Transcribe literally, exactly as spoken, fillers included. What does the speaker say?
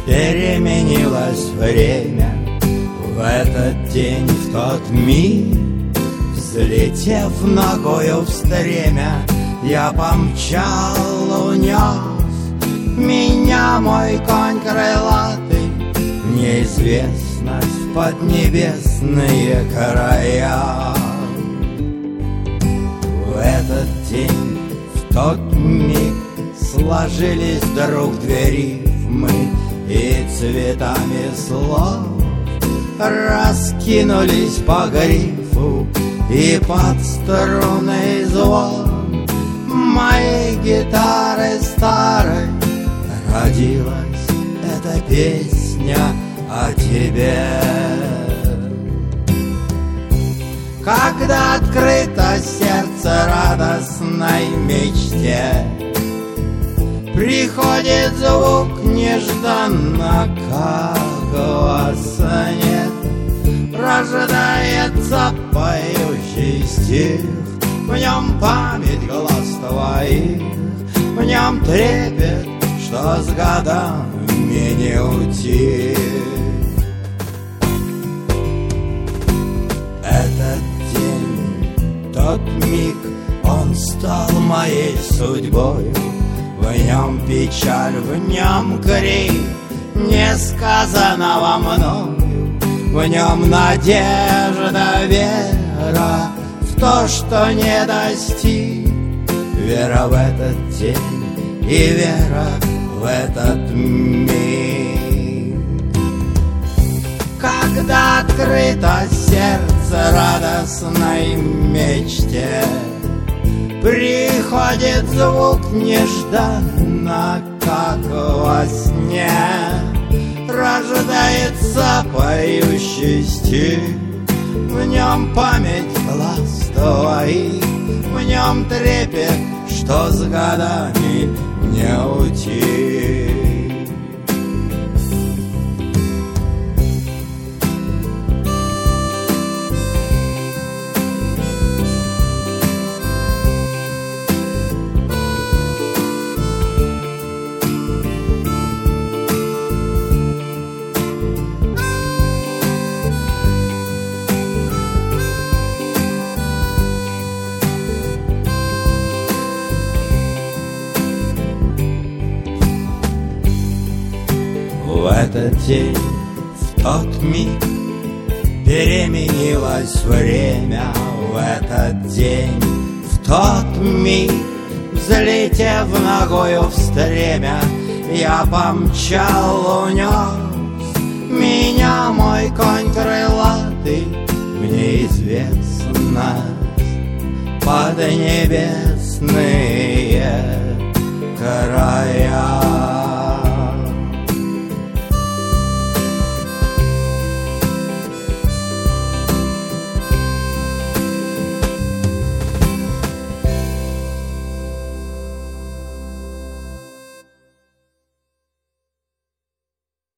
переменилось время. В этот день, в тот миг, взлетев ногою в стремя, я помчал, унес меня мой конь крылатый в неизвестность, в поднебесные края. В этот день, в тот миг сложились вдруг две рифмы, и цветами слов раскинулись по грифу, и под струнный звон моей гитары старой родилась эта песня о тебе. Когда открыто сердце радостной мечте, приходит звук нежданно, как во сне. Рождается поющий стих, в нем память глаз твоих, в нем трепет, что с годами не утих. Этот день, тот миг, он стал моей судьбою. В нем печаль, в нем крик несказанного мною, в нем надежда, вера в то, что не достиг. Вера в этот день и вера в этот миг. Когда открыто сердце радостной мечте, приходит звук нежданно, как во сне. Рождается поющий стих, в нем память глаз твоих, в нем трепет, что с годами не утих. В этот день, в тот миг переменилось время. В этот день, в тот миг, взлетев ногою в стремя, я помчал, унес меня мой конь крылатый в неизвестность, под небесные края.